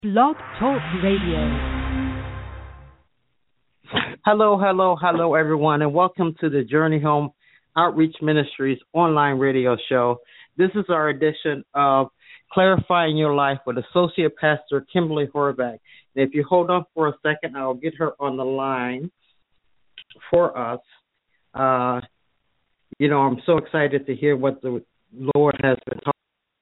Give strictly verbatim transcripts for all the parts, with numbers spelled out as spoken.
Blog Talk Radio. Hello, hello, hello, everyone, and welcome to the Journey Home Outreach Ministries online radio show. This is our edition of Clarifying Your Life with Associate Pastor Kimberly Horvath. And if you hold on for a second, I'll get her on the line for us. Uh, you know, I'm so excited to hear what the Lord has been talking.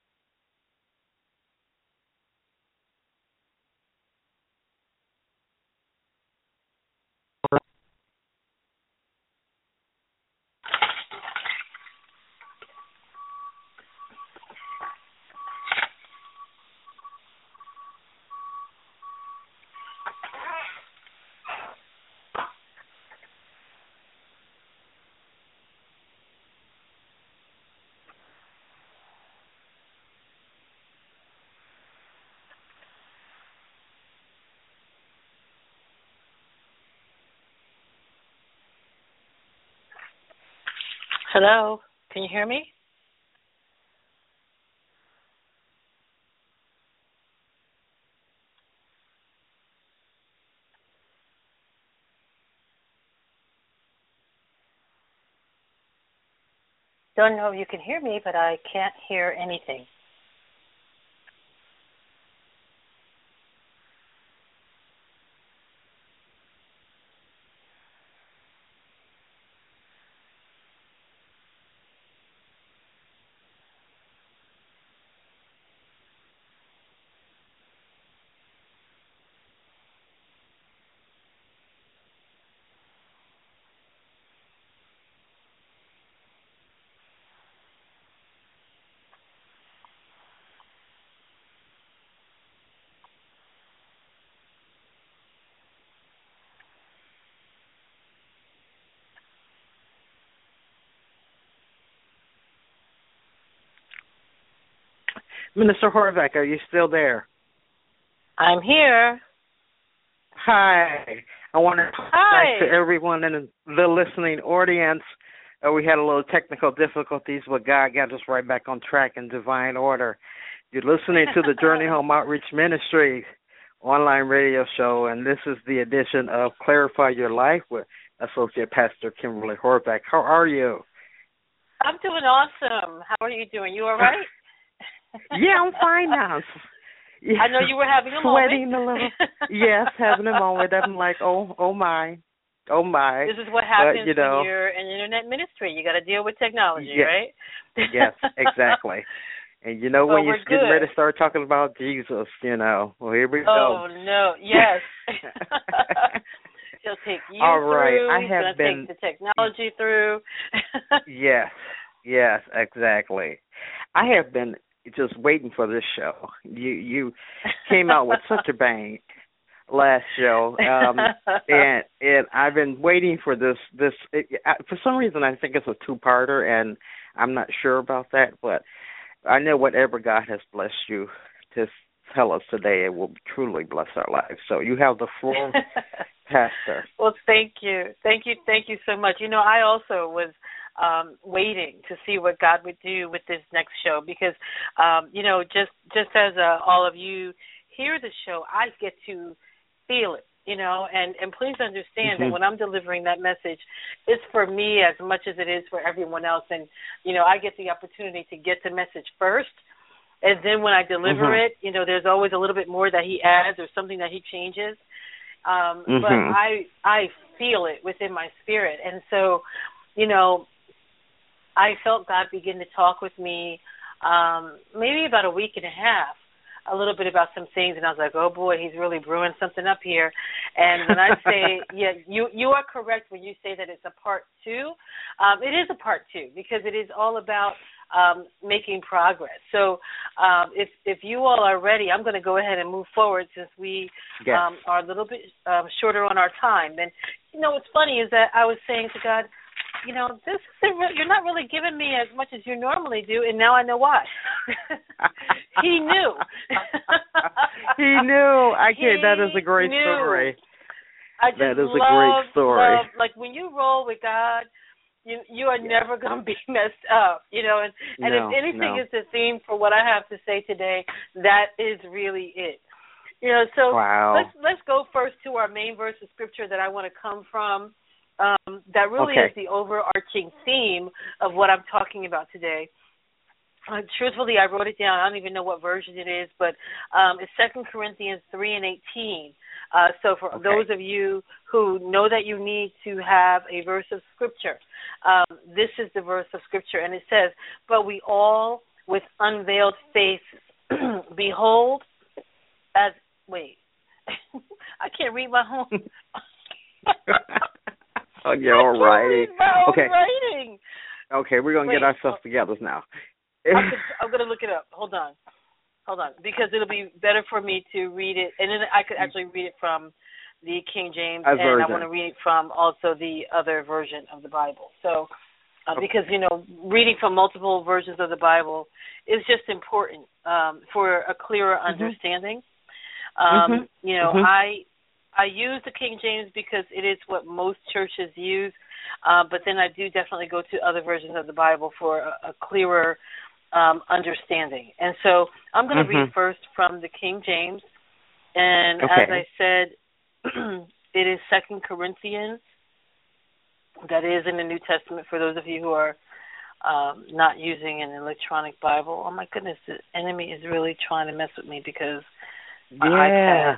Hello, can you hear me? Don't know if you can hear me, but I can't hear anything. Minister Horvath, are you still there? I'm here. Hi. I want to Hi. thank to everyone in the listening audience. Uh, we had a little technical difficulties, but God got us right back on track in divine order. You're listening to the Journey Home Outreach Ministries online radio show, and this is the edition of Clarify Your Life with Associate Pastor Kimberly Horvath. How are you? I'm doing awesome. How are you doing? You all right? Yeah, I'm fine now. Yeah. I know you were having a Sweating moment. a little. Yes, having a moment. I'm like, oh, oh my, oh my. This is what happens but, you know, when you're in internet ministry. You got to deal with technology, yes, right? Yes, exactly. And you know well, when you're getting good. ready to start talking about Jesus, you know, well, here we oh, go. Oh no, yes. He'll take you All right. through. I He's have going to been take the technology through. Yes, yes, exactly. I have been just waiting for this show. You you came out with such a bang last show, um, and and I've been waiting for this. This it, I, for some reason, I think it's a two-parter, and I'm not sure about that, but I know whatever God has blessed you to tell us today, it will truly bless our lives. So you have the floor, Pastor. Well, thank you, thank you, thank you so much. You know, I also was um, waiting to see what God would do with this next show because, um, you know, just just as uh, all of you hear the show, I get to feel it, you know, and, and please understand mm-hmm. that when I'm delivering that message, it's for me as much as it is for everyone else. And, you know, I get the opportunity to get the message first. And then when I deliver mm-hmm. it, you know, there's always a little bit more that he adds or something that he changes. Um, mm-hmm. But I I feel it within my spirit. And so, you know, I felt God begin to talk with me um, maybe about a week and a half, a little bit about some things, and I was like, oh, boy, he's really brewing something up here. And when I say, yeah, you, you are correct when you say that it's a part two. Um, it is a part two because it is all about um, making progress. So um, if if you all are ready, I'm going to go ahead and move forward since we yes. um, are a little bit um, shorter on our time. And, you know, what's funny is that I was saying to God, you know, this isn't re- you're not really giving me as much as you normally do, and now I know why. He knew. He knew. I can't. He That is a great knew. story. I just that is love, a great story. Love, like when you roll with God, you you are yeah. never going to be messed up, you know. And, and no, if anything no. is the theme for what I have to say today, that is really it. You know, so wow. let's let's go first to our main verse of scripture that I want to come from. Um, that really okay. is the overarching theme of what I'm talking about today. Uh, truthfully, I wrote it down. I don't even know what version it is, but um, it's Second Corinthians three and eighteen. Uh, so for okay. those of you who know that you need to have a verse of scripture, um, this is the verse of scripture, and it says, "But we all, with unveiled faces, behold, as wait, I can't read my own." Oh, you're all righty. Okay. Writing. Okay, we're gonna wait, get ourselves together now. I'm, I'm going to look it up. Hold on. Hold on. Because it'll be better for me to read it. And then I could actually read it from the King James. A and version. I want to read it from also the other version of the Bible. So, uh, okay. Because, you know, reading from multiple versions of the Bible is just important um, for a clearer mm-hmm. understanding. Um, mm-hmm. You know, mm-hmm. I I use the King James because it is what most churches use. Uh, but then I do definitely go to other versions of the Bible for a, a clearer Um, understanding. And so I'm going to mm-hmm. read first from the King James. And okay. as I said, it is Second Corinthians. That is in the New Testament for those of you who are um, not using an electronic Bible. Oh, my goodness, the enemy is really trying to mess with me because my yeah. iPad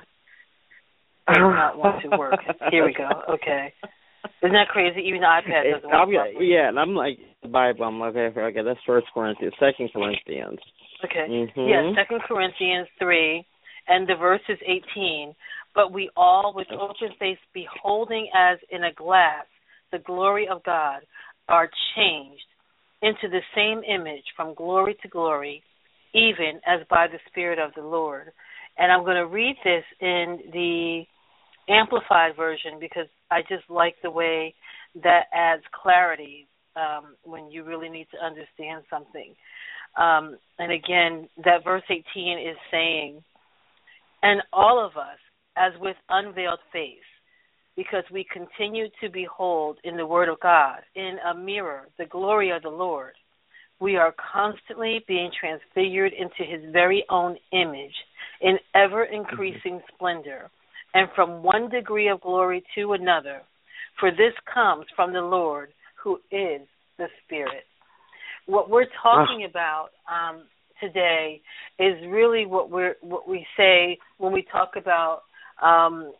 does not want to work. Here we go. Okay. Isn't that crazy? Even the iPad doesn't work. Properly. Yeah, and I'm like the Bible. I'm like, okay, okay, that's First Corinthians, Second Corinthians. Okay. Mm-hmm. Yes, Second Corinthians three, and the verse is eighteen. But we all, with open face, beholding as in a glass the glory of God, are changed into the same image from glory to glory, even as by the Spirit of the Lord. And I'm going to read this in the Amplified version because I just like the way that adds clarity um, when you really need to understand something. Um, and again, that verse eighteen is saying, "And all of us, as with unveiled face, because we continue to behold in the Word of God, in a mirror, the glory of the Lord, we are constantly being transfigured into His very own image in ever-increasing mm-hmm. splendor, and from one degree of glory to another, for this comes from the Lord, who is the Spirit." What we're talking oh. about um, today is really what we're what we say when we talk about, um,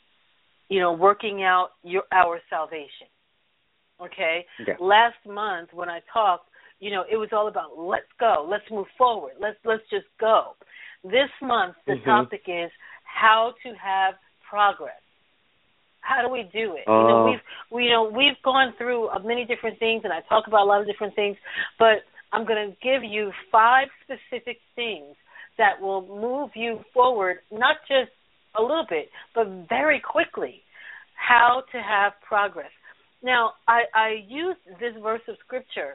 you know, working out your our salvation. Okay. Yeah. Last month when I talked, you know, it was all about let's go, let's move forward, let's let's just go. This month the mm-hmm. topic is how to have progress. How do we do it? Oh. You know, we've we you know we've gone through many different things, and I talk about a lot of different things. But I'm going to give you five specific things that will move you forward, not just a little bit, but very quickly. How to have progress. Now, I, I use this verse of scripture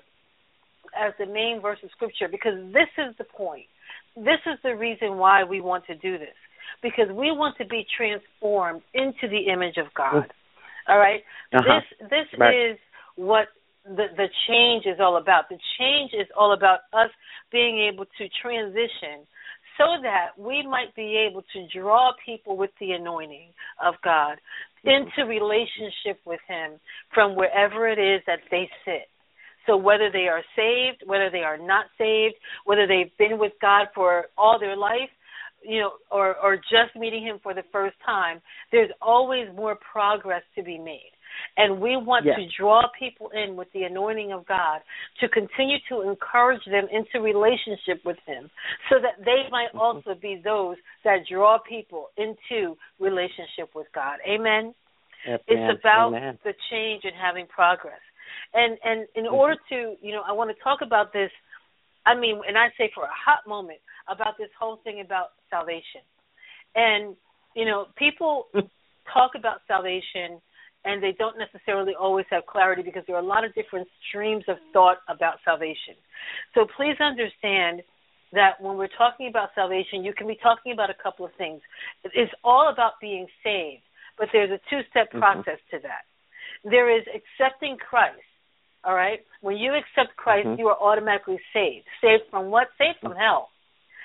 as the main verse of scripture because this is the point. This is the reason why we want to do this. Because we want to be transformed into the image of God. All right? Uh-huh. This this right. is what the, the change is all about. The change is all about us being able to transition so that we might be able to draw people with the anointing of God into relationship with Him from wherever it is that they sit. So whether they are saved, whether they are not saved, whether they've been with God for all their life, you know, or, or just meeting Him for the first time, there's always more progress to be made. And we want yes. to draw people in with the anointing of God to continue to encourage them into relationship with Him so that they might mm-hmm. also be those that draw people into relationship with God. Amen? Amen. It's about Amen. the change and having progress. And, and in mm-hmm. order to, you know, I want to talk about this, I mean, and I say for a hot moment, about this whole thing about salvation. And, you know, people talk about salvation and they don't necessarily always have clarity because there are a lot of different streams of thought about salvation. So please understand that when we're talking about salvation, you can be talking about a couple of things. It's all about being saved, but there's a two-step mm-hmm. process to that. There is accepting Christ, all right? When you accept Christ, mm-hmm. you are automatically saved. Saved from what? Saved from hell.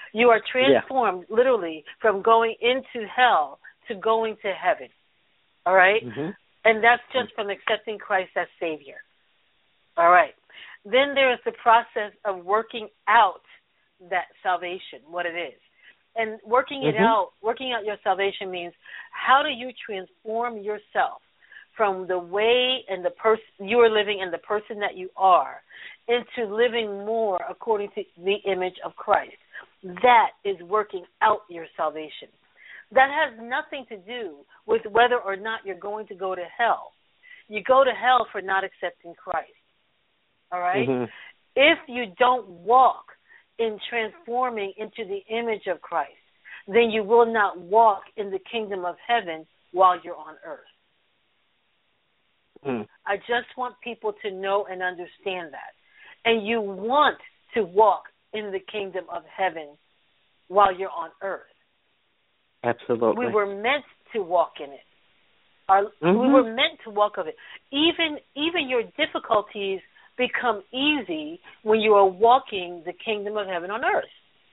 You are transformed, yeah. literally, from going into hell to going to heaven. All right? Mm-hmm. And that's just from accepting Christ as Savior. All right. Then there is the process of working out that salvation, what it is. And working it mm-hmm. out, working out your salvation means how do you transform yourself from the way and the person you are living and the person that you are into living more according to the image of Christ. That is working out your salvation. That has nothing to do with whether or not you're going to go to hell. You go to hell for not accepting Christ. All right? Mm-hmm. If you don't walk in transforming into the image of Christ, then you will not walk in the kingdom of heaven while you're on earth. Mm. I just want people to know and understand that. And you want to walk in the kingdom of heaven while you're on earth. Absolutely. We were meant to walk in it. Our, mm-hmm. We were meant to walk of it. Even even your difficulties become easy when you are walking the kingdom of heaven on earth.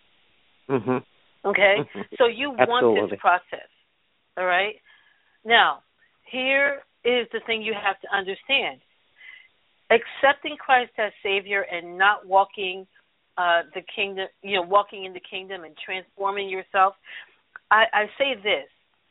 Mm-hmm. Okay? Mm-hmm. So you Absolutely. want this process. All right? Now, here is the thing you have to understand. Accepting Christ as Savior and not walking uh, the kingdom, you know, walking in the kingdom and transforming yourself, I, I say this.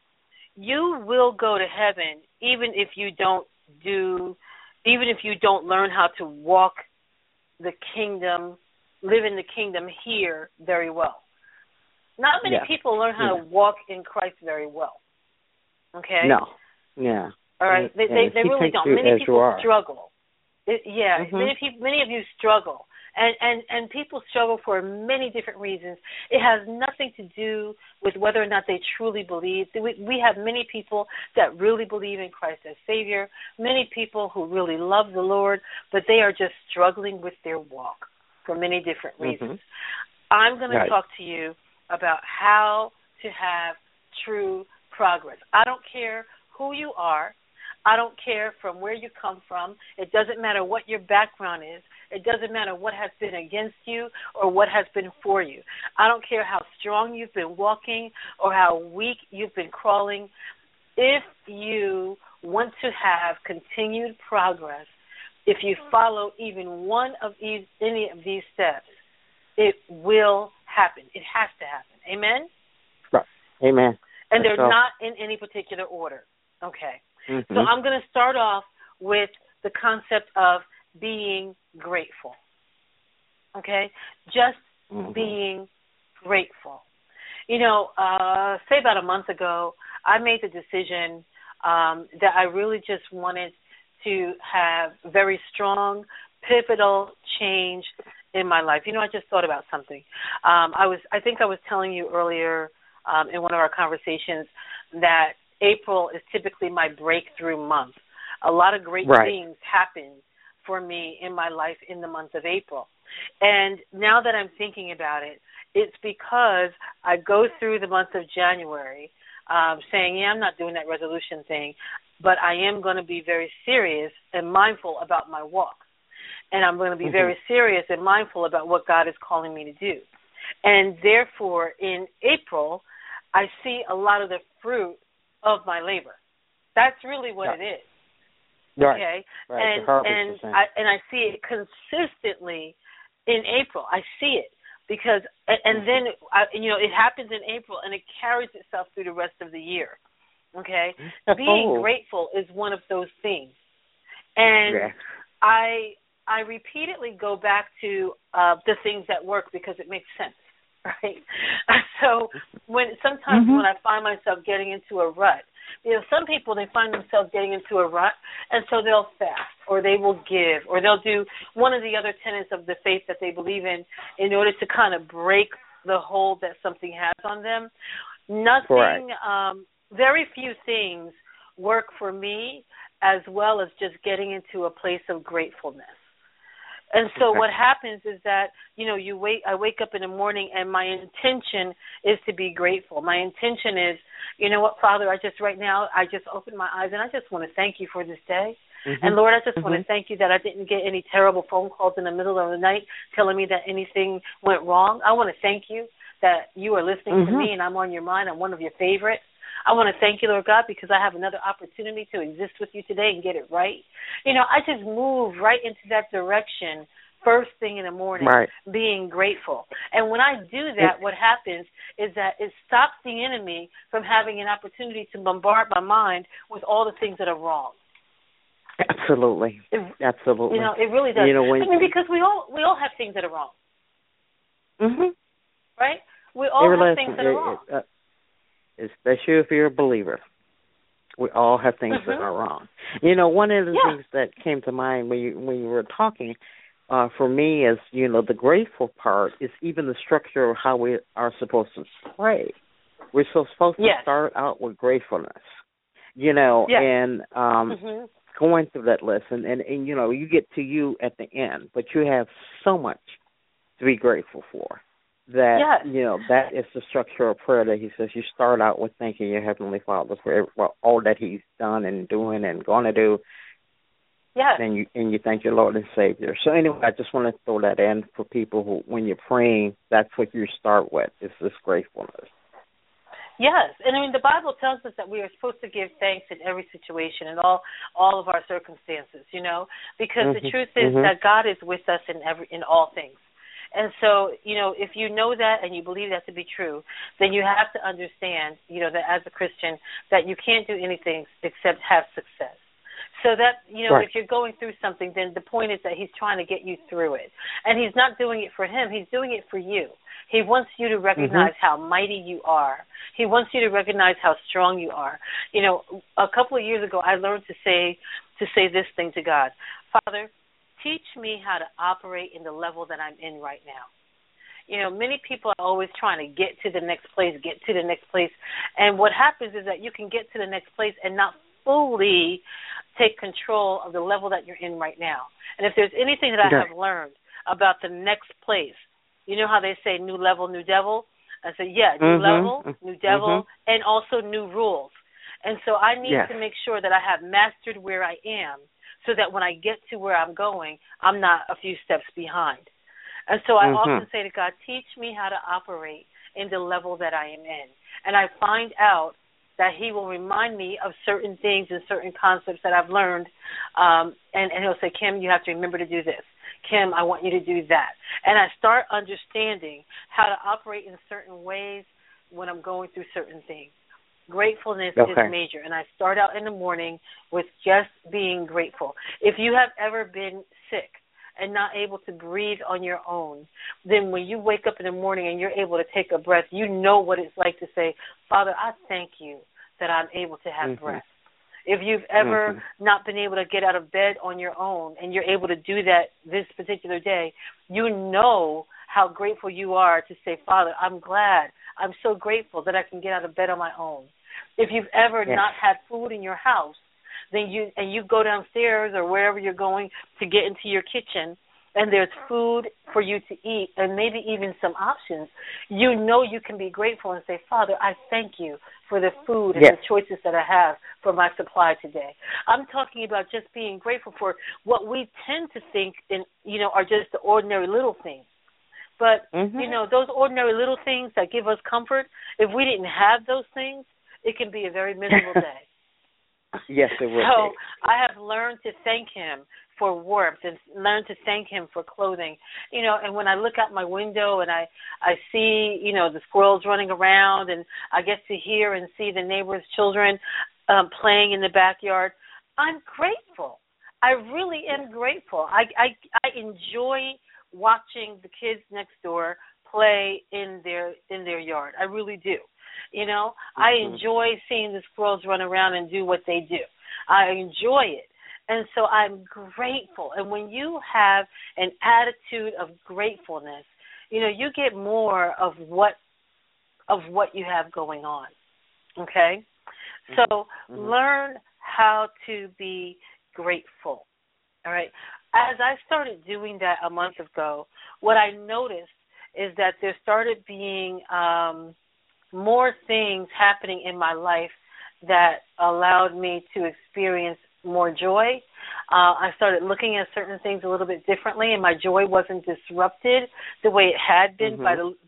You will go to heaven even if you don't do, even if you don't learn how to walk the kingdom, live in the kingdom here very well. Not many yeah. people learn how yeah. to walk in Christ very well. Okay? No. Yeah. All right. They they, they really don't. Many people struggle. It, yeah. Mm-hmm. Many people, many of you struggle, and, and and people struggle for many different reasons. It has nothing to do with whether or not they truly believe. We we have many people that really believe in Christ as Savior. Many people who really love the Lord, but they are just struggling with their walk for many different reasons. Mm-hmm. I'm going right. to talk to you about how to have true progress. I don't care who you are. I don't care from where you come from. It doesn't matter what your background is. It doesn't matter what has been against you or what has been for you. I don't care how strong you've been walking or how weak you've been crawling. If you want to have continued progress, if you follow even one of these, any of these steps, it will happen. It has to happen. Amen? Right. Amen. And they're so. not in any particular order. Okay. Mm-hmm. So I'm going to start off with the concept of being grateful. Okay? Just mm-hmm. being grateful. You know, uh, say about a month ago, I made the decision um, that I really just wanted to have very strong, pivotal change in my life. You know, I just thought about something. Um, I was, I think I was telling you earlier um, in one of our conversations that April is typically my breakthrough month. A lot of great right. things happen for me in my life in the month of April. And now that I'm thinking about it, it's because I go through the month of January um, saying, yeah, I'm not doing that resolution thing, but I am going to be very serious and mindful about my walk. And I'm going to be mm-hmm. very serious and mindful about what God is calling me to do. And therefore, in April, I see a lot of the fruit of my labor. That's really what yeah. it is. Right. Okay? Right. And and I and I see it consistently in April. I see it because and, and then I, you know, it happens in April and it carries itself through the rest of the year. Okay? Oh. Being grateful is one of those things. And yeah. I I repeatedly go back to uh, the things that work because it makes sense. Right. So when sometimes mm-hmm. when I find myself getting into a rut, you know, some people, they find themselves getting into a rut, and so they'll fast, or they will give, or they'll do one of the other tenets of the faith that they believe in in order to kind of break the hold that something has on them. Nothing, right. um, very few things work for me as well as just getting into a place of gratefulness. And so okay. what happens is that, you know, you wake. I wake up in the morning and my intention is to be grateful. My intention is, you know what, Father, I just right now, I just opened my eyes and I just want to thank you for this day. Mm-hmm. And, Lord, I just mm-hmm. want to thank you that I didn't get any terrible phone calls in the middle of the night telling me that anything went wrong. I want to thank you that you are listening mm-hmm. to me and I'm on your mind. I'm one of your favorites. I want to thank you, Lord God, because I have another opportunity to exist with you today and get it right. You know, I just move right into that direction first thing in the morning, right. being grateful. And when I do that, what happens is that it stops the enemy from having an opportunity to bombard my mind with all the things that are wrong. Absolutely. It, Absolutely. You know, it really does. You know, when, I mean, because we all we all have things that are wrong. Mm-hmm. Right? We all have listen, things that are wrong. It, uh, especially if you're a believer. We all have things mm-hmm. that are wrong. You know, one of the yeah. things that came to mind when you, when you were talking, uh, for me is, you know, the grateful part is even the structure of how we are supposed to pray. We're so supposed yes. to start out with gratefulness, you know, yes. and um, mm-hmm. going through that list. And, and, and, you know, you get to you at the end, but you have so much to be grateful for. That, yes. you know, that is the structure of prayer that he says you start out with thanking your Heavenly Father for all that he's done and doing and going to do. Yes. And you, and you thank your Lord and Savior. So anyway, I just want to throw that in for people who, when you're praying, that's what you start with, is this gratefulness. Yes, and I mean, the Bible tells us that we are supposed to give thanks in every situation and all all of our circumstances, you know, because mm-hmm. the truth is mm-hmm. that God is with us in every in all things. And so, you know, if you know that and you believe that to be true, then you have to understand, you know, that as a Christian, that you can't do anything except have success. So that, you know, right. if you're going through something, then the point is that he's trying to get you through it. And he's not doing it for him. He's doing it for you. He wants you to recognize mm-hmm. how mighty you are. He wants you to recognize how strong you are. You know, a couple of years ago, I learned to say to say this thing to God: Father, teach me how to operate in the level that I'm in right now. You know, many people are always trying to get to the next place, get to the next place. And what happens is that you can get to the next place and not fully take control of the level that you're in right now. And if there's anything that I yeah. have learned about the next place, you know how they say new level, new devil? I said, yeah, new mm-hmm. level, new devil, mm-hmm. and also new rules. And so I need yes. to make sure that I have mastered where I am, so that when I get to where I'm going, I'm not a few steps behind. And so I mm-hmm. often say to God, teach me how to operate in the level that I am in. And I find out that he will remind me of certain things and certain concepts that I've learned, um, and, and he'll say, Kim, you have to remember to do this. Kim, I want you to do that. And I start understanding how to operate in certain ways when I'm going through certain things. Gratefulness okay. is major, and I start out in the morning with just being grateful. If you have ever been sick and not able to breathe on your own, then when you wake up in the morning and you're able to take a breath, you know what it's like to say, Father, I thank you that I'm able to have mm-hmm. breath. If you've ever mm-hmm. not been able to get out of bed on your own and you're able to do that this particular day, you know how grateful you are to say, Father, I'm glad. I'm so grateful that I can get out of bed on my own. If you've ever yes. not had food in your house, then you and you go downstairs or wherever you're going to get into your kitchen, and there's food for you to eat and maybe even some options, you know you can be grateful and say, Father, I thank you for the food and yes. the choices that I have for my supply today. I'm talking about just being grateful for what we tend to think in, you know, are just the ordinary little things. But, mm-hmm. you know, those ordinary little things that give us comfort, if we didn't have those things, it can be a very miserable day. Yes, it will. So be. I have learned to thank him for warmth and learned to thank him for clothing. You know, and when I look out my window and I, I see, you know, the squirrels running around and I get to hear and see the neighbors' children um, playing in the backyard, I'm grateful. I really am grateful. I, I, I enjoy watching the kids next door play in their in their yard. I really do. You know, mm-hmm. I enjoy seeing the squirrels run around and do what they do. I enjoy it. And so I'm grateful. And when you have an attitude of gratefulness, you know, you get more of what of what you have going on. Okay? Mm-hmm. So mm-hmm. learn how to be grateful. All right? As I started doing that a month ago, what I noticed is that there started being um, more things happening in my life that allowed me to experience more joy. Uh, I started looking at certain things a little bit differently, and my joy wasn't disrupted the way it had been mm-hmm. by the by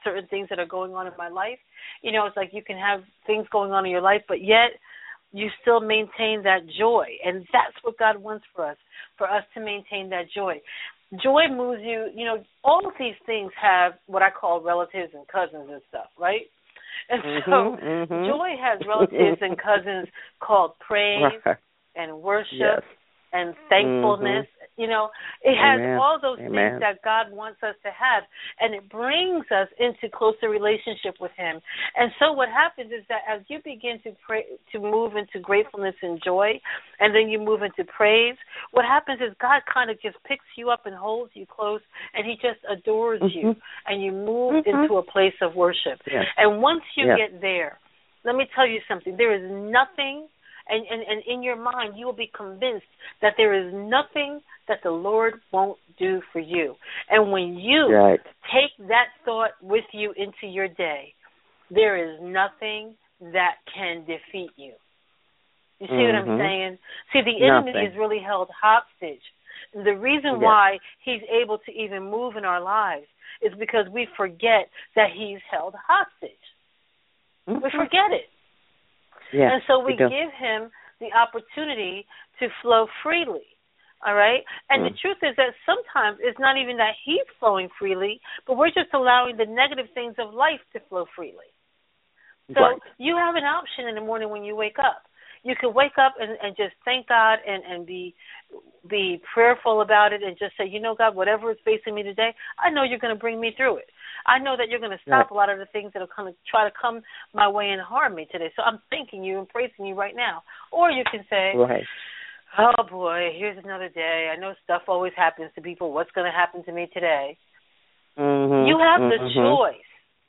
certain things that are going on in my life. You know, it's like you can have things going on in your life, but yet you still maintain that joy. And that's what God wants for us, for us to maintain that joy. Joy moves you, you know, all of these things have what I call relatives and cousins and stuff, right? And mm-hmm, so mm-hmm. joy has relatives and cousins called praise right. and worship yes. and thankfulness. Mm-hmm. You know, it has Amen. all those Amen. things that God wants us to have, and it brings us into closer relationship with Him. And so what happens is that as you begin to pray, to move into gratefulness and joy, and then you move into praise, what happens is God kind of just picks you up and holds you close, and He just adores mm-hmm. you, and you move mm-hmm. into a place of worship. Yes. And once you yes. get there, let me tell you something, there is nothing, and, and, and in your mind you will be convinced that there is nothing that the Lord won't do for you. And when you right. take that thought with you into your day, there is nothing that can defeat you. You see mm-hmm. what I'm saying? See, the enemy Nothing. is really held hostage. The reason yes. why he's able to even move in our lives is because we forget that he's held hostage. Mm-hmm. We forget it. Yes, and so we, we give him the opportunity to flow freely. All right? And mm. the truth is that sometimes it's not even that he's flowing freely, but we're just allowing the negative things of life to flow freely. So right. you have an option in the morning when you wake up. You can wake up and, and just thank God and, and be be prayerful about it and just say, you know, God, whatever is facing me today, I know you're going to bring me through it. I know that you're going to stop right. a lot of the things that are going to try to come my way and harm me today. So I'm thanking you and praising you right now. Or you can say, right. oh, boy, here's another day. I know stuff always happens to people. What's going to happen to me today? Mm-hmm. You have mm-hmm. the choice.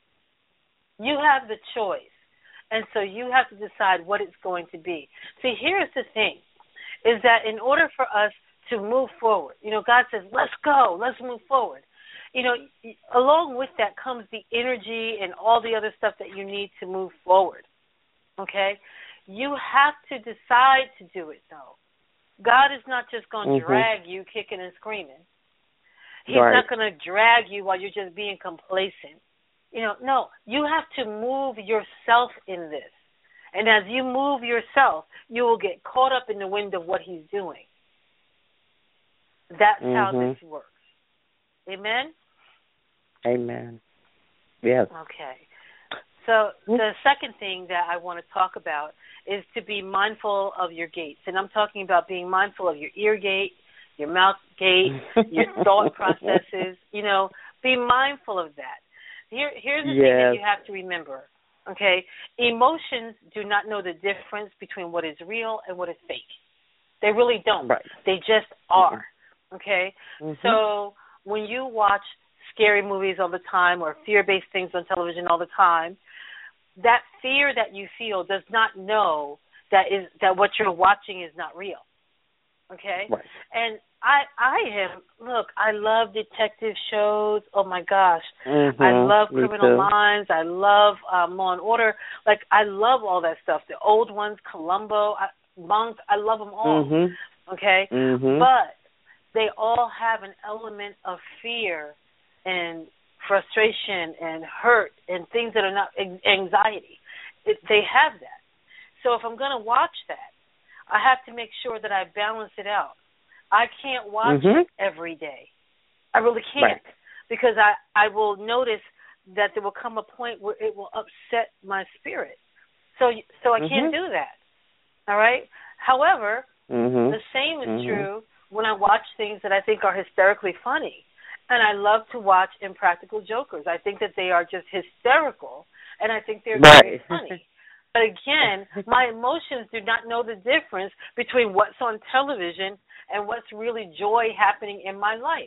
You have the choice. And so you have to decide what it's going to be. See, here's the thing, is that in order for us to move forward, you know, God says, let's go, let's move forward. You know, along with that comes the energy and all the other stuff that you need to move forward, okay? You have to decide to do it, though. God is not just going to mm-hmm. drag you kicking and screaming. He's right. not going to drag you while you're just being complacent. You know, no, you have to move yourself in this. And as you move yourself, you will get caught up in the wind of what he's doing. That's mm-hmm. how this works. Amen? Amen. Yes. Okay. So the second thing that I want to talk about is to be mindful of your gates. And I'm talking about being mindful of your ear gate, your mouth gate, your thought processes. You know, be mindful of that. Here, here's the yes. thing that you have to remember, okay? Emotions do not know the difference between what is real and what is fake. They really don't. Right. They just are, mm-hmm. okay? Mm-hmm. So when you watch scary movies all the time or fear-based things on television all the time, that fear that you feel does not know that is that what you're watching is not real, okay? Right. And I, I am, look, I love detective shows. Oh, my gosh. Mm-hmm. I love Me Criminal too. Minds. I love um, Law and Order. Like, I love all that stuff. The old ones, Columbo, I, Monk, I love them all, mm-hmm. okay? Mm-hmm. But they all have an element of fear and frustration and hurt and things that are not anxiety. It, they have that. So if I'm going to watch that, I have to make sure that I balance it out. I can't watch mm-hmm. it every day. I really can't right. because I, I will notice that there will come a point where it will upset my spirit. So so I mm-hmm. can't do that. All right? However, mm-hmm. the same is mm-hmm. true when I watch things that I think are hysterically funny. And I love to watch Impractical Jokers. I think that they are just hysterical, and I think they're right. very funny. But again, my emotions do not know the difference between what's on television and what's really joy happening in my life.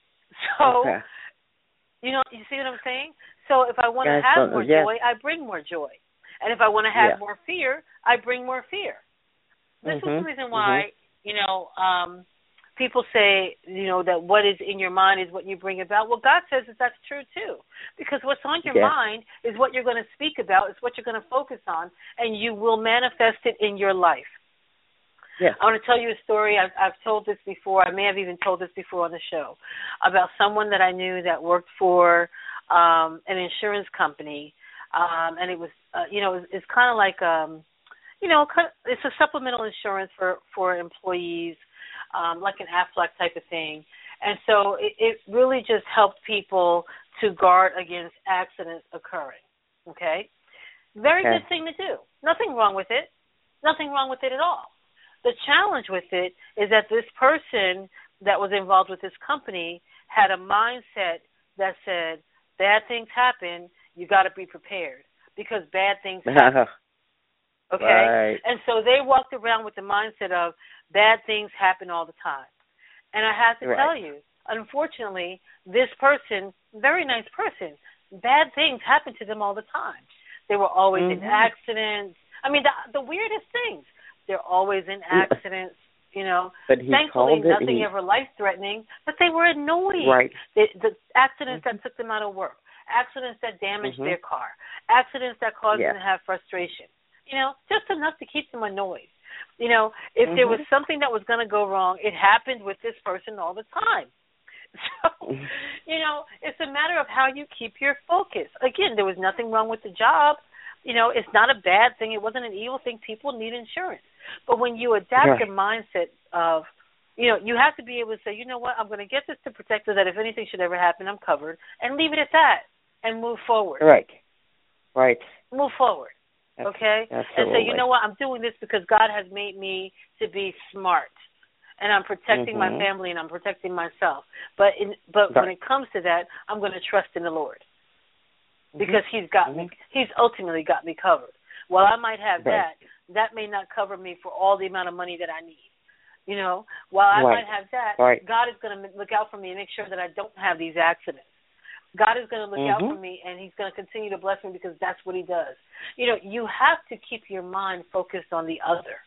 So, okay. you know, you see what I'm saying? So if I want to yes, have so, more yes. joy, I bring more joy. And if I want to have yeah. more fear, I bring more fear. This mm-hmm. is the reason why, mm-hmm. you know, um, people say, you know, that what is in your mind is what you bring about. Well, God says that that's true, too, because what's on your yes. mind is what you're going to speak about, it's what you're going to focus on, and you will manifest it in your life. Yes. I want to tell you a story. I've, I've told this before. I may have even told this before on the show about someone that I knew that worked for um, an insurance company, um, and it was, uh, you know, it's, it's kind of like, um, you know, it's a supplemental insurance for for employees, um, like an Aflac type of thing. And so it, it really just helped people to guard against accidents occurring. Okay, very okay. good thing to do. Nothing wrong with it. Nothing wrong with it at all. The challenge with it is that this person that was involved with this company had a mindset that said, bad things happen, you got to be prepared because bad things happen. Okay? Right. And so they walked around with the mindset of bad things happen all the time. And I have to right. tell you, unfortunately, this person, very nice person, bad things happen to them all the time. They were always mm-hmm. in accidents. I mean, the, the weirdest things. They're always in accidents, you know. But he Thankfully, called it, nothing he... ever life-threatening, but they were annoying. Right. They, the accidents mm-hmm. that took them out of work, accidents that damaged mm-hmm. their car, accidents that caused yeah. them to have frustration, you know, just enough to keep them annoyed. You know, if mm-hmm. there was something that was going to go wrong, it happened with this person all the time. So, you know, it's a matter of how you keep your focus. Again, there was nothing wrong with the job. You know, it's not a bad thing. It wasn't an evil thing. People need insurance. But when you adapt right. the mindset of, you know, you have to be able to say, you know what, I'm going to get this to protect so that if anything should ever happen, I'm covered, and leave it at that and move forward. Right. Right. Move forward. Okay? Absolutely. And say, you know what, I'm doing this because God has made me to be smart. And I'm protecting mm-hmm. my family and I'm protecting myself. But in, but right. when it comes to that, I'm going to trust in the Lord. Because mm-hmm. he's got mm-hmm. me, he's ultimately got me covered. While I might have right. that, that may not cover me for all the amount of money that I need. You know, while I right. might have that, right. God is going to look out for me and make sure that I don't have these accidents. God is going to look mm-hmm. out for me, and he's going to continue to bless me because that's what he does. You know, you have to keep your mind focused on the other.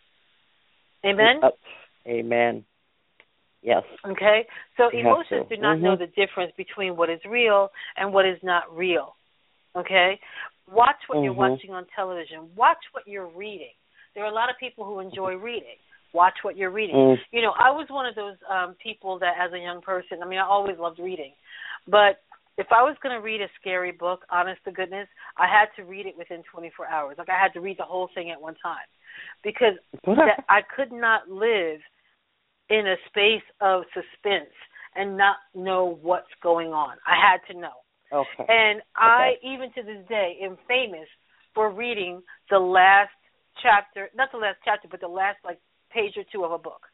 Amen? Uh, amen. Yes. Okay? So you emotions do not mm-hmm. know the difference between what is real and what is not real. Okay? Watch what mm-hmm. you're watching on television. Watch what you're reading. There are a lot of people who enjoy reading. Watch what you're reading. Mm. You know, I was one of those um, people that as a young person, I mean, I always loved reading. But if I was going to read a scary book, honest to goodness, I had to read it within twenty-four hours. Like I had to read the whole thing at one time. Because that, I could not live in a space of suspense and not know what's going on. I had to know. Okay. And I, okay. even to this day, am famous for reading the last chapter, not the last chapter, but the last, like, page or two of a book.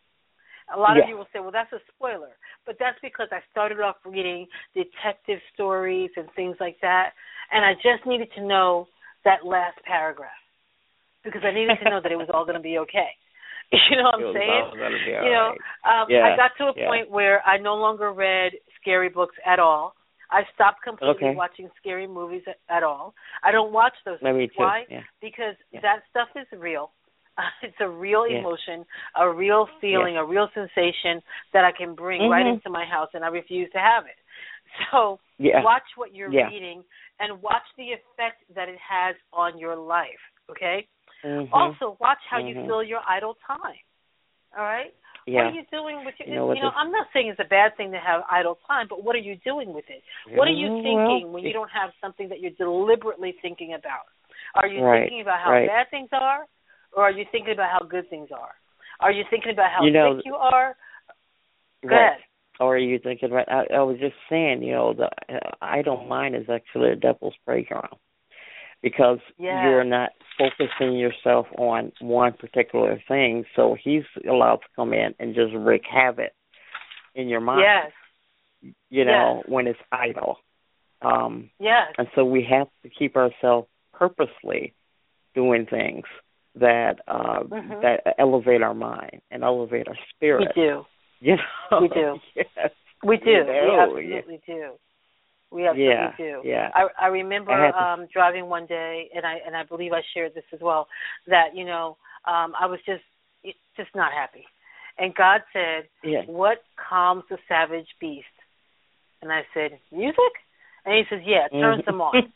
A lot yeah. of you will say, well, that's a spoiler. But that's because I started off reading detective stories and things like that, and I just needed to know that last paragraph because I needed to know that it was all going to be okay. You know what I'm saying? You know, um, yeah. I got to a yeah. point where I no longer read scary books at all. I stopped completely okay. watching scary movies at, at all. I don't watch those Let movies. Me too. Why? Yeah. Because yeah. that stuff is real. It's a real yeah. emotion, a real feeling, yeah. a real sensation that I can bring mm-hmm. right into my house, and I refuse to have it. So yeah. watch what you're yeah. reading and watch the effect that it has on your life, okay? Mm-hmm. Also, watch how mm-hmm. you fill your idle time, all right? Yeah. What are you doing with your, you know, you know I'm not saying it's a bad thing to have idle time, but what are you doing with it? What are you thinking well, when you don't have something that you're deliberately thinking about? Are you right. thinking about how right. bad things are, or are you thinking about how good things are? Are you thinking about how you know, sick you are? Go right. ahead. Or are you thinking about, I, I was just saying, you know, the uh, idle mind is actually a devil's playground because yeah. you're not focusing yourself on one particular thing, so he's allowed to come in and just wreak havoc in your mind, yes. you know, yes. when it's idle. Um, yes. And so we have to keep ourselves purposely doing things that uh, mm-hmm. that elevate our mind and elevate our spirit. We do. You know? We do. yes. We do. You know, we absolutely yeah. do. We absolutely yeah, do. Yeah. I, I remember I um, driving one day, and I and I believe I shared this as well. That you know, um, I was just just not happy, and God said, yeah. "What calms the savage beast?" And I said, "Music." And he says, "Yeah, it turns them on."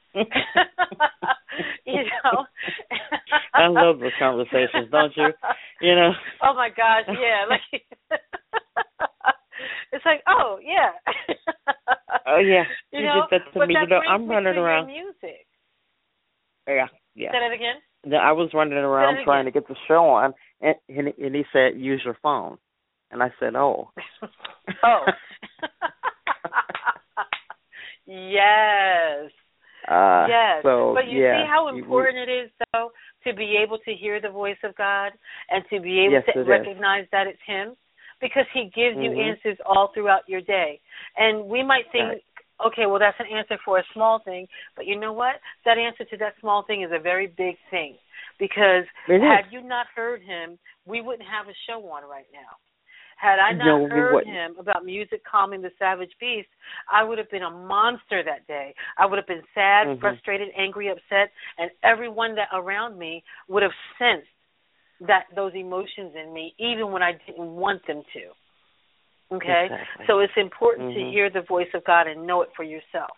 You know. I love those conversations, don't you? You know. Oh my gosh, yeah. Like it's like, oh yeah. Oh yeah, you you know, did that to but me. that You know, brings I'm me running to around. your music. Yeah, yeah. Say that again. Yeah, I was running Say around that trying again. to get the show on, and and, and he said, "Use your phone," and I said, "Oh." Oh. Yes. Uh, Yes. so But you yeah, see how we, important it is, though, to be able to hear the voice of God and to be able yes, to it recognize that it's Him? Because He gives is. you Mhm. answers all throughout your day. And we might think, Right. okay, well, that's an answer for a small thing. But you know what? That answer to that small thing is a very big thing. Because It had is. you not heard Him, we wouldn't have a show on right now. Had I not No, we heard wouldn't. him about music calming the savage beast, I would have been a monster that day. I would have been sad, Mhm. frustrated, angry, upset, and everyone that around me would have sensed that those emotions in me, even when I didn't want them to. Okay? Exactly. So it's important to Mhm. hear the voice of God and know it for yourself.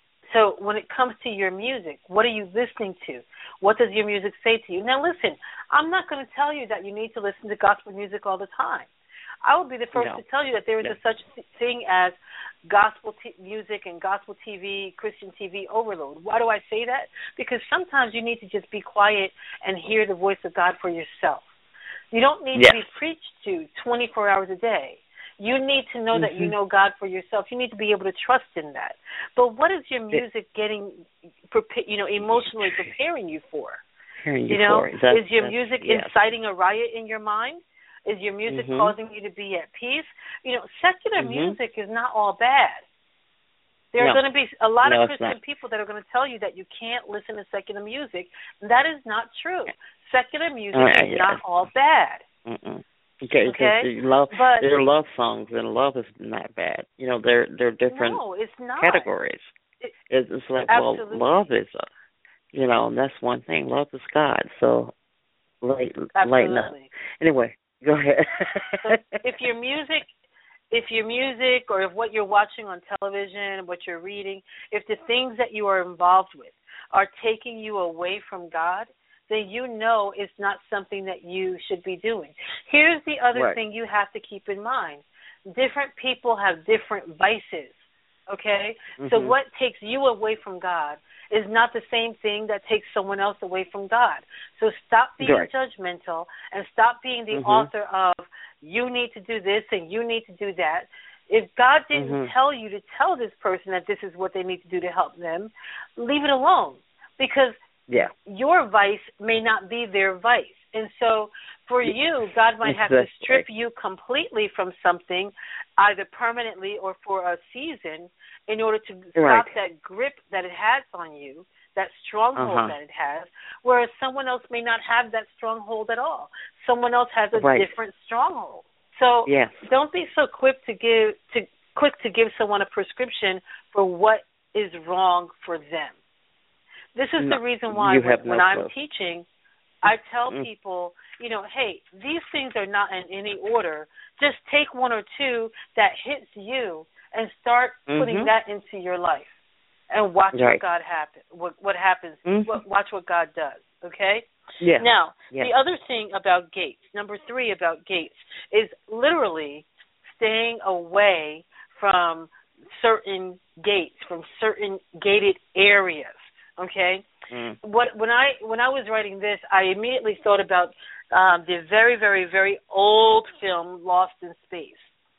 So when it comes to your music, what are you listening to? What does your music say to you? Now listen, I'm not going to tell you that you need to listen to gospel music all the time. I would be the first No. to tell you that there is No. a such thing as gospel t- music and gospel T V, Christian T V overload. Why do I say that? Because sometimes you need to just be quiet and hear the voice of God for yourself. You don't need Yes. to be preached to twenty-four hours a day. You need to know that you Mhm. know God for yourself. You need to be able to trust in that. But what is your music getting, prepa- you know, emotionally preparing you for? Hearing You you know, for it. That's, is your that's, music yes. inciting a riot in your mind? Is your music Mhm. causing you to be at peace? You know, secular Mhm. music is not all bad. There No. are going to be a lot No, of it's Christian not. people that are going to tell you that you can't listen to secular music. That is not true. Secular music Uh, is yeah. not all bad. Mm-mm. Okay, Okay? because love, But there are love songs, and love is not bad. You know, they're they're different no, it's not. categories. It, It's, it's like, absolutely. well, love is a, you know, and that's one thing. Love is God. So, light, lighten up. Absolutely. Anyway, go ahead. So if your music, if your music, or if what you're watching on television, what you're reading, if the things that you are involved with are taking you away from God, then you know it's not something that you should be doing. Here's the other Right. thing you have to keep in mind. Different people have different vices, okay? Mhm. So what takes you away from God is not the same thing that takes someone else away from God. So stop being Right. judgmental and stop being the Mhm. author of you need to do this and you need to do that. If God didn't Mhm. tell you to tell this person that this is what they need to do to help them, leave it alone. Because Yeah. your vice may not be their vice. And so for you, God might have to Exactly. strip you completely from something, either permanently or for a season, in order to stop Right. that grip that it has on you, that stronghold Uh-huh. that it has, whereas someone else may not have that stronghold at all. Someone else has a Right. different stronghold. So Yes. don't be so quick to give to quick to give someone a prescription for what is wrong for them. This is No, the reason why you when, have no when I'm clue. teaching, I tell Mm. people, you know, hey, these things are not in any order. Just take one or two that hits you and start putting Mhm. that into your life, and watch Right. what God happen. What what happens? Mhm. What, watch what God does. Okay. Yeah. Now, Yeah. the other thing about gates, number three about gates, is literally staying away from certain gates, from certain gated areas. Okay. Mm. What when I when I was writing this, I immediately thought about um, the very, very, very old film Lost in Space,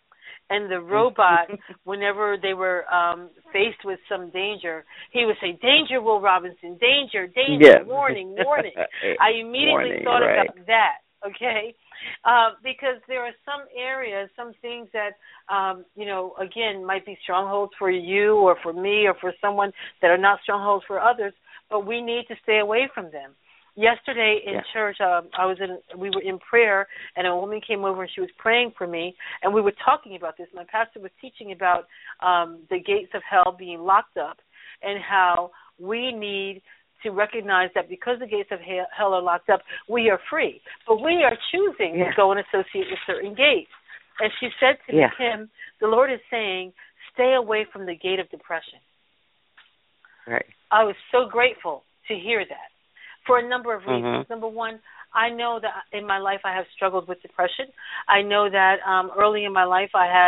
and the robot. Whenever they were um, faced with some danger, he would say, "Danger, Will Robinson! Danger! Danger! Yeah. Warning! Warning!" I immediately Warning, thought right. about that. Okay, uh, because there are some areas, some things that, um, you know, again, might be strongholds for you or for me or for someone that are not strongholds for others, but we need to stay away from them. Yesterday in Yeah. church, um, I was in. We were in prayer, and a woman came over and she was praying for me, and we were talking about this. My pastor was teaching about um, the gates of hell being locked up, and how we need to recognize that because the gates of hell are locked up, we are free. But we are choosing Yeah. to go and associate with certain gates. And she said to Yeah. me, Kim, the Lord is saying, stay away from the gate of depression. Right. I was so grateful to hear that for a number of reasons. Mm-hmm. Number one, I know that in my life I have struggled with depression. I know that um, early in my life I had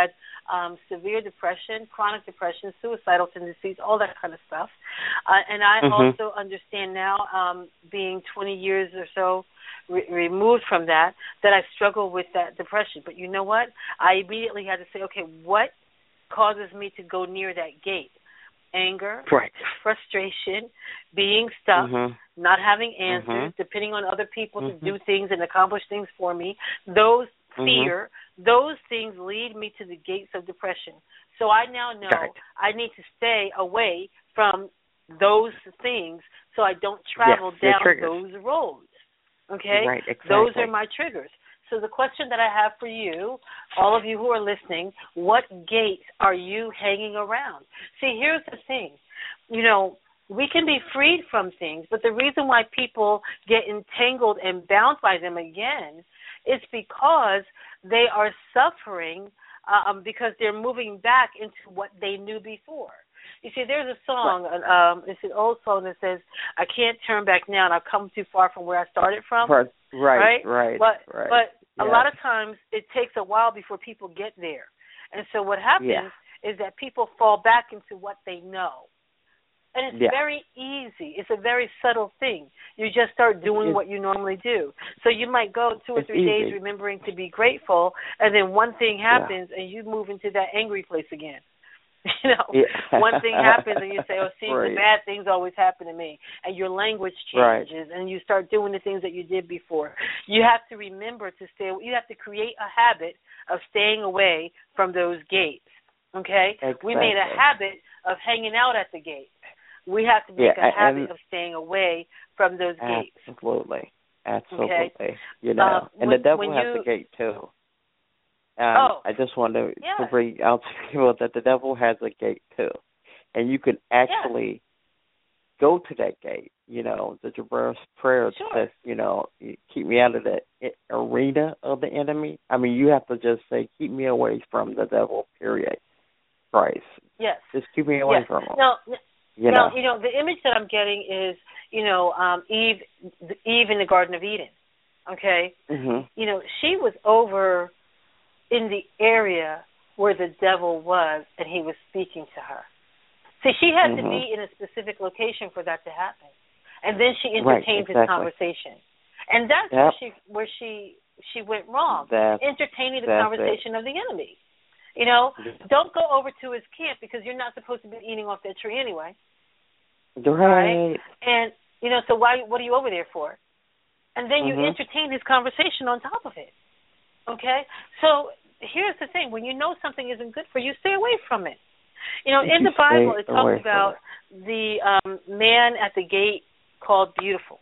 um, severe depression, chronic depression, suicidal tendencies, all that kind of stuff. Uh, and I mm-hmm. also understand now, um, being twenty years or so re- removed from that, that I struggle with that depression. But you know what? I immediately had to say, okay, what causes me to go near that gate? Anger, right. frustration, being stuck, mm-hmm. not having answers, mm-hmm. depending on other people mm-hmm. to do things and accomplish things for me. Those mm-hmm. fear, those things lead me to the gates of depression. So I now know I need to stay away from those things so I don't travel yes, down those roads. Okay? Right, exactly. Those are my triggers. So the question that I have for you, all of you who are listening, what gates are you hanging around? See, here's the thing. You know, we can be freed from things, but the reason why people get entangled and bound by them again is because they are suffering um, because they're moving back into what they knew before. You see, there's a song, um, it's an old song that says, I can't turn back now and I've come too far from where I started from. Right, right, right. right. But, right. but yeah. a lot of times it takes a while before people get there. And so what happens yeah. is that people fall back into what they know. And it's yeah. very easy. It's a very subtle thing. You just start doing it's, what you normally do. So you might go two or three easy. days remembering to be grateful, and then one thing happens yeah. and you move into that angry place again. You know, yeah. one thing happens and you say, oh, see, right. the bad things always happen to me. And your language changes right. and you start doing the things that you did before. You have to remember to stay, you have to create a habit of staying away from those gates, okay? Exactly. We made a habit of hanging out at the gate. We have to make yeah, a habit and, of staying away from those gates. Absolutely. Absolutely. Okay? You know, uh, and when, the devil has you, the gate too. Um, oh, I just want to, yeah. to bring out to people that the devil has a gate too, and you can actually yeah. go to that gate. You know, the Jabber's prayer sure. says, you know, keep me out of the arena of the enemy. I mean, you have to just say, keep me away from the devil. Period. Christ. Yes. Just keep me away yes. from him. No. You now, know. you know, the image that I'm getting is, you know, um, Eve, Eve in the Garden of Eden. Okay. Mm-hmm. You know, she was over in the area where the devil was, and he was speaking to her. See, she had mm-hmm. to be in a specific location for that to happen, and then she entertained right, exactly. his conversation, and that's yep. where she where she she went wrong, that's, entertaining the that's conversation it. of the enemy. You know, don't go over to his camp because you're not supposed to be eating off that tree anyway. Right. right? And you know, so why? What are you over there for? And then you mm-hmm. entertain his conversation on top of it. Okay, so here's the thing: when you know something isn't good for you, stay away from it. You know, in you the Bible, it stay talks about the um, man at the gate called Beautiful.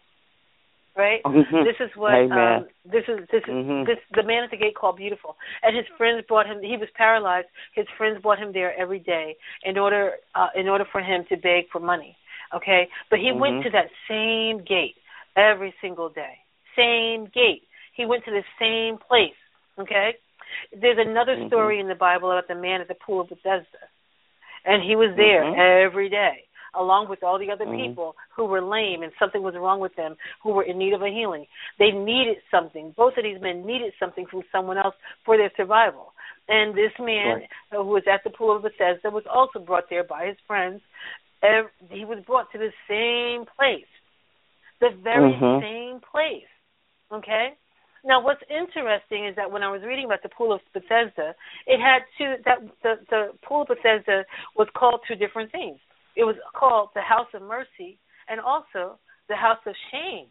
Right. Mm-hmm. This is what Amen. um, this is. This is mm-hmm. this. The man at the gate called Beautiful, and his friends brought him. He was paralyzed. His friends brought him there every day in order uh, in order for him to beg for money. Okay, but he mm-hmm. went to that same gate every single day. Same gate. He went to the same place. Okay. There's another mm-hmm. story in the Bible about the man at the pool of Bethesda, and he was there mm-hmm. every day, along with all the other mm-hmm. people who were lame and something was wrong with them, who were in need of a healing. They needed something. Both of these men needed something from someone else for their survival. And this man, right. who was at the pool of Bethesda, was also brought there by his friends. He was brought to the same place, the very mm-hmm. same place. Okay? Now, what's interesting is that when I was reading about the pool of Bethesda, it had two, that the, the pool of Bethesda was called two different things. It was called the House of Mercy and also the House of Shame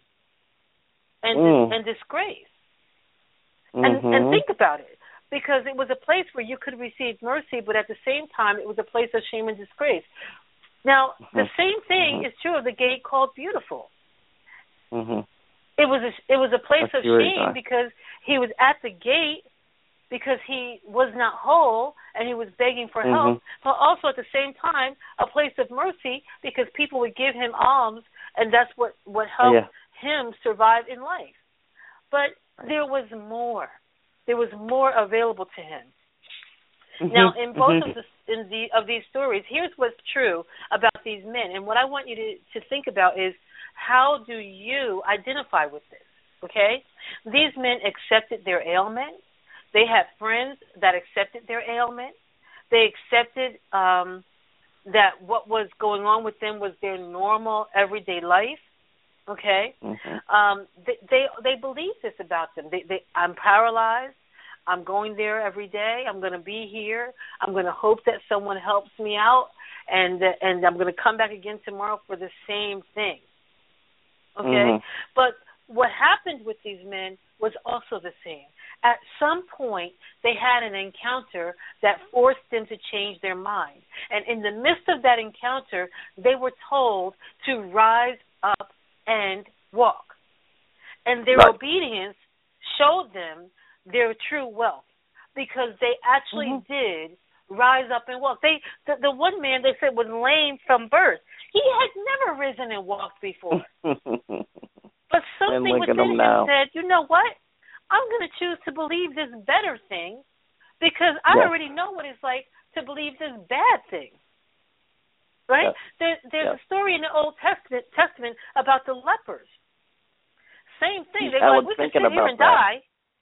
and mm. and disgrace. Mm-hmm. And and think about it, because it was a place where you could receive mercy, but at the same time, it was a place of shame and disgrace. Now, the same thing mm-hmm. is true of the gate called Beautiful. Mm-hmm. It was a, it was a place That's of shame because he was at the gate because he was not whole and he was begging for mm-hmm. help, but also at the same time a place of mercy because people would give him alms, and that's what, what helped yeah. him survive in life. But there was more. There was more available to him. Mm-hmm. Now, in both mm-hmm. of, the, in the, of these stories, here's what's true about these men, and what I want you to, to think about is, how do you identify with this, okay? These men accepted their ailment. They had friends that accepted their ailment. They accepted um, that what was going on with them was their normal everyday life. Okay, mm-hmm. um, they, they they believe this about them. They, they, I'm paralyzed. I'm going there every day. I'm going to be here. I'm going to hope that someone helps me out, and and I'm going to come back again tomorrow for the same thing. Okay, mm-hmm. but what happened with these men was also the same. At some point, they had an encounter that forced them to change their mind, and in the midst of that encounter, they were told to rise up and walk. And their right. obedience showed them their true wealth, because they actually mm-hmm. did rise up and walk. They the, the one man they said was lame from birth. He had never risen and walked before. But something within him, him said, you know what? I'm going to choose to believe this better thing, because I yes. already know what it's like to believe this bad thing. Right? Yes. There, there's yes. a story in the Old Testament, Testament about the lepers. Same thing. They're I like, was we could sit here and that. die.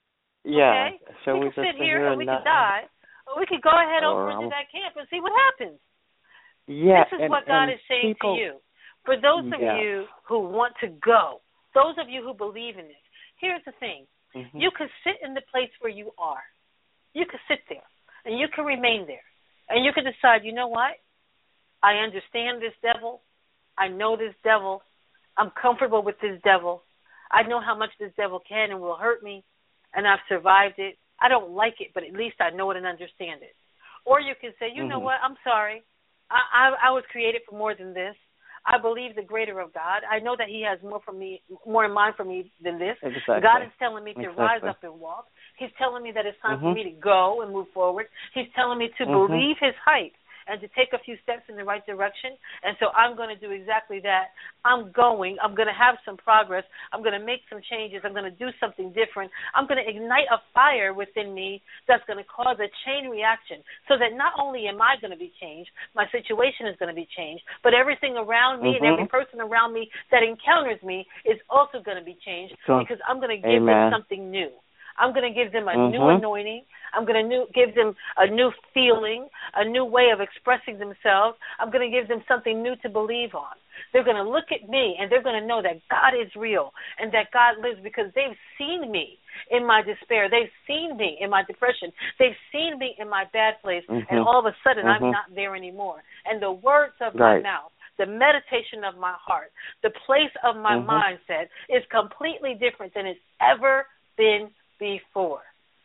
Yeah. Okay? So we, we could sit just here and we not... could die, or we could go ahead or over I'm... into that camp and see what happens. Yeah, this is and, what God is saying people... to you. For those of yeah. you who want to go, those of you who believe in this, here's the thing. Mm-hmm. You could sit in the place where you are. You could sit there, and you can remain there. And you could decide, you know what? I understand this devil. I know this devil. I'm comfortable with this devil. I know how much this devil can and will hurt me, and I've survived it. I don't like it, but at least I know it and understand it. Or you can say, you mm-hmm. know what? I'm sorry. I, I, I was created for more than this. I believe the greater of God. I know that he has more for me, more in mind for me than this. Exactly. God is telling me to exactly. rise up and walk. He's telling me that it's time mm-hmm. for me to go and move forward. He's telling me to mm-hmm. believe his hype and to take a few steps in the right direction. And so I'm going to do exactly that. I'm going. I'm going to have some progress. I'm going to make some changes. I'm going to do something different. I'm going to ignite a fire within me that's going to cause a chain reaction, so that not only am I going to be changed, my situation is going to be changed, but everything around me mm-hmm. and every person around me that encounters me is also going to be changed, so, because I'm going to give amen. them something new. I'm going to give them a mm-hmm. new anointing. I'm going to new, give them a new feeling, a new way of expressing themselves. I'm going to give them something new to believe on. They're going to look at me, and they're going to know that God is real and that God lives, because they've seen me in my despair. They've seen me in my depression. They've seen me in my bad place, mm-hmm. and all of a sudden mm-hmm. I'm not there anymore. And the words of right. my mouth, the meditation of my heart, the place of my mm-hmm. mindset is completely different than it's ever been before.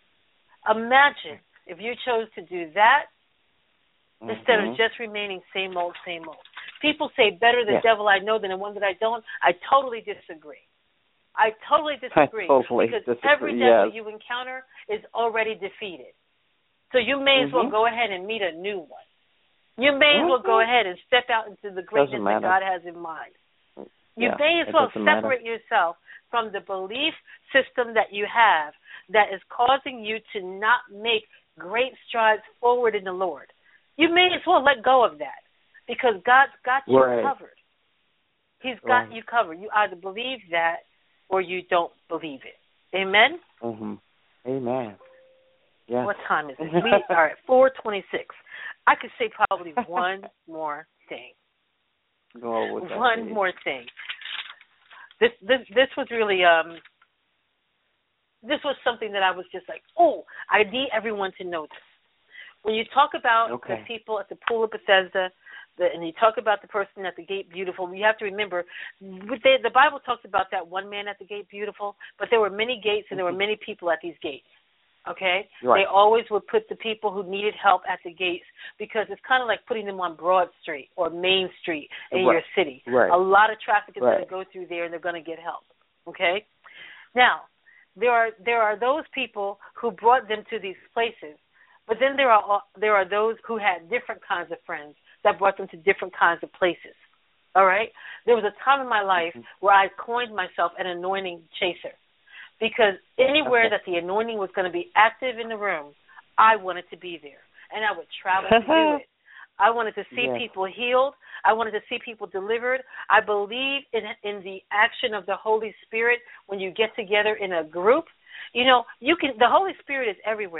Imagine if you chose to do that mm-hmm. instead of just remaining same old, same old. People say better the yes. devil I know than the one that I don't. I totally disagree. I totally disagree. I totally because disagree. every devil yes. you encounter is already defeated. So you may as mm-hmm. well go ahead and meet a new one. You may mm-hmm. as well go ahead and step out into the greatness that God has in mind. You yeah, may as well separate matter. yourself from the belief system that you have that is causing you to not make great strides forward in the Lord. You may as well let go of that, because God's got you right. covered. He's got right. you covered. You either believe that or you don't believe it. Amen? Mm-hmm. Amen. Yes. What time is it? We are at four twenty-six. I could say probably one more thing. Go with that, one please. more thing. This this this was really um this was something that I was just like, oh, I need everyone to know this. When you talk about okay. the people at the pool of Bethesda, the, and you talk about the person at the gate beautiful, you have to remember, they, the Bible talks about that one man at the gate beautiful, but there were many gates and there were many people at these gates. Okay? Right. They always would put the people who needed help at the gates, because it's kind of like putting them on Broad Street or Main Street in right. your city. Right. A lot of traffic is right. going to go through there, and they're going to get help. Okay? Now, there are there are those people who brought them to these places, but then there are there are those who had different kinds of friends that brought them to different kinds of places. All right? There was a time in my life mm-hmm. where I coined myself an anointing chaser, because anywhere okay. that the anointing was going to be active in the room, I wanted to be there, and I would travel to do it. I wanted to see yeah. people healed. I wanted to see people delivered. I believe in in the action of the Holy Spirit when you get together in a group. You know, you can. The Holy Spirit is everywhere,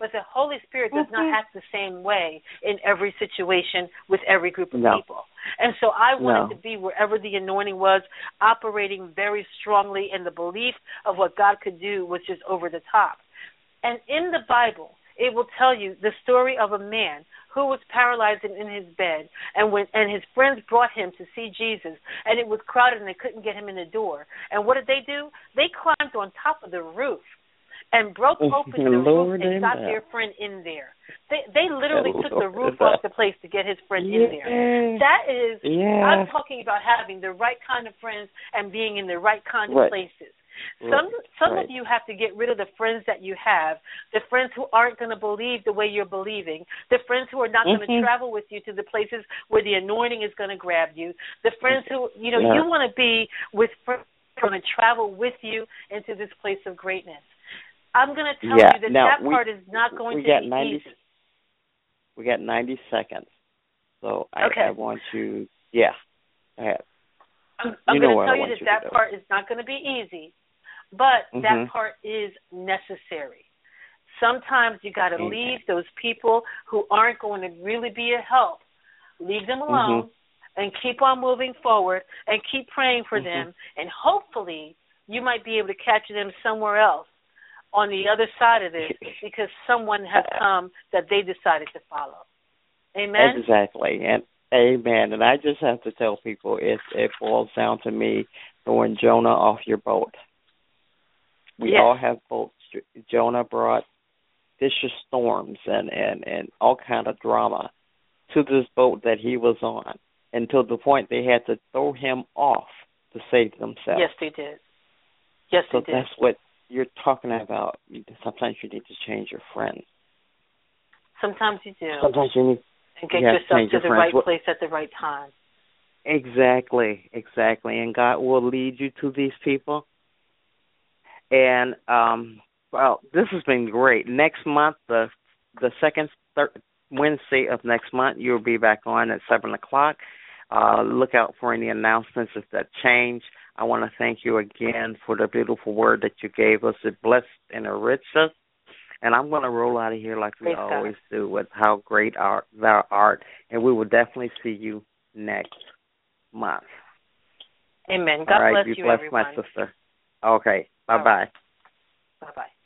but the Holy Spirit does mm-hmm. not act the same way in every situation with every group of no. people. And so I wanted no. to be wherever the anointing was, operating very strongly in the belief of what God could do, which is over the top. And in the Bible, it will tell you the story of a man who was paralyzed in, in his bed, and when and his friends brought him to see Jesus, and it was crowded and they couldn't get him in the door. And what did they do? They climbed on top of the roof and broke open the Lord roof and got that. their friend in there. They they literally oh, took the roof that. off the place to get his friend yeah. in there. That is, yeah. I'm talking about having the right kind of friends and being in the right kind of right. places. Right. Some some right. of you have to get rid of the friends that you have, the friends who aren't going to believe the way you're believing, the friends who are not mm-hmm. going to travel with you to the places where the anointing is going to grab you, the friends who, you know, yeah. you want to be with friends who are going to travel with you into this place of greatness. I'm going to tell yeah. you that now, that we, part is not going we to got be ninety, easy. We got ninety seconds, so I, okay. I want you, yeah. I have. I'm, I'm you going know to tell you you that that do. part is not going to be easy. But mm-hmm. that part is necessary. Sometimes you got to mm-hmm. leave those people who aren't going to really be a help. Leave them alone mm-hmm. and keep on moving forward and keep praying for mm-hmm. them. And hopefully you might be able to catch them somewhere else on the other side of this because someone has come that they decided to follow. Amen? Exactly. And amen. And I just have to tell people it, it boils down to me throwing Jonah off your boat. We yes. all have boats. Jonah brought vicious storms and, and, and all kind of drama to this boat that he was on, and to the point they had to throw him off to save themselves. Yes, they did. Yes, so they did. that's what you're talking about. Sometimes you need to change your friends. Sometimes you do. Sometimes you need and get you yourself to, to the friends. right place at the right time. Exactly, exactly. And God will lead you to these people. And, um, well, this has been great. Next month, the the second third Wednesday of next month, you'll be back on at seven o'clock. Uh, look out for any announcements if that change. I want to thank you again for the beautiful word that you gave us. It blessed and enriched us. And I'm going to roll out of here like we Praise always God. do with how great art, thou art. And we will definitely see you next month. Amen. God All right, bless you you, bless everyone. my sister. Okay, bye-bye. Bye-bye.